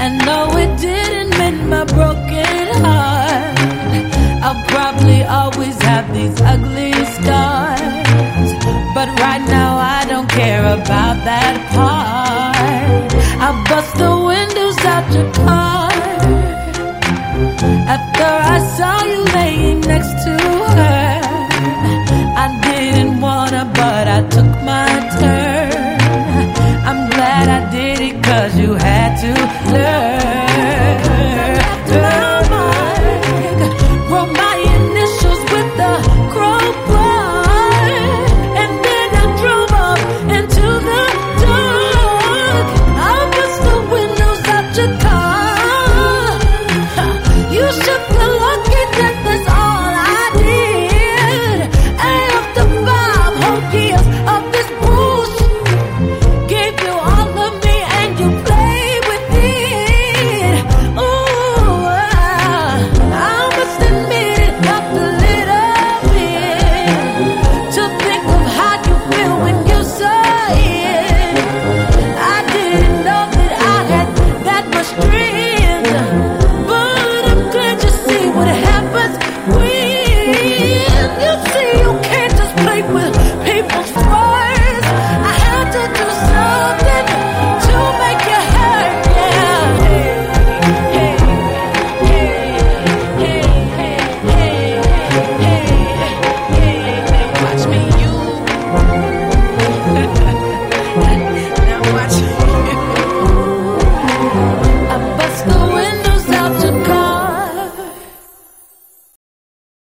And no, it didn't mend my broken heart. I'll probably always have these ugly scars, but right now I don't care about that part. I bust the windows out your car after I saw you laying next to her. I didn't wanna, but I took my turn. I'm glad I did it, 'cause you had to learn. Turn back, wrote my initials with the crowbar, and then I drove up into the dark. I bust the windows out your car.